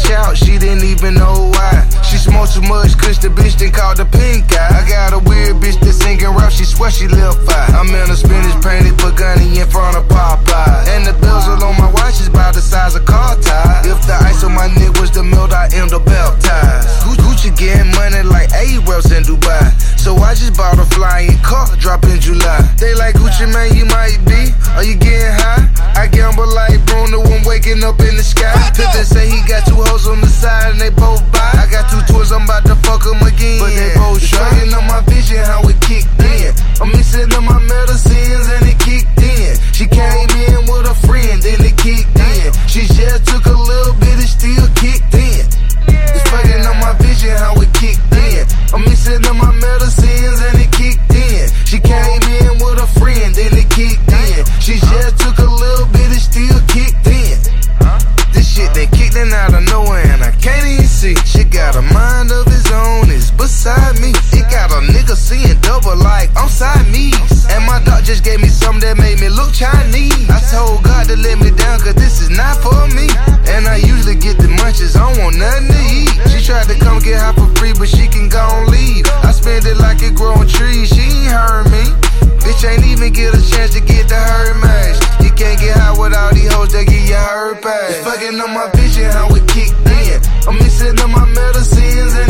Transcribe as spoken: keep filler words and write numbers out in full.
out, she didn't even know why. She smoked too much, cause the bitch then called the pink eye. I got a weird bitch that singing rap, she swear she live fine. I'm in a spinach painted Pagani in front of Popeye. And the bezel on my watch is about the size of car tires. If the ice on my neck was the milk, I end up baptized. Gucci getting money like A-Raps in Dubai. So I just bought a flying car, drop in July. They like Gucci, man, you might be. Are you getting high? I gamble like Bruno, I'm waking up in the sky. Pippin say he got two hoes on the side and they both buy. I got two tours, I'm about to fuck them again. But they both shy. It's on my vision, how it kicked in. I'm mixing up my medicines and it kicked in. She came in with a friend, then it kicked in. She just took a little bit, it still kicked in. It's fucking on my vision, how it kicked in. I'm mixing up my medicines and it kicked in. She came in with a friend, then it kicked in. She just took a little bit, it still kicked in. This shit they kicked in out of nowhere and I can't even see. She got a mind of his own, it's beside me. It got a nigga seeing double like I'm Siamese. And my doc just gave me something that made me look Chinese. I told God to let me down cause this is not for me. And I usually get the munchies, I don't want nothing to eat. She tried to come get high for free but she can go and leave. I spend it like it growing trees, she ain't heard me. Bitch ain't even get a chance to get the herd match. You can't get high with all these hoes that get your herd pass. It's fucking on my vision, how it kicked in. I'm mixing up my medicines and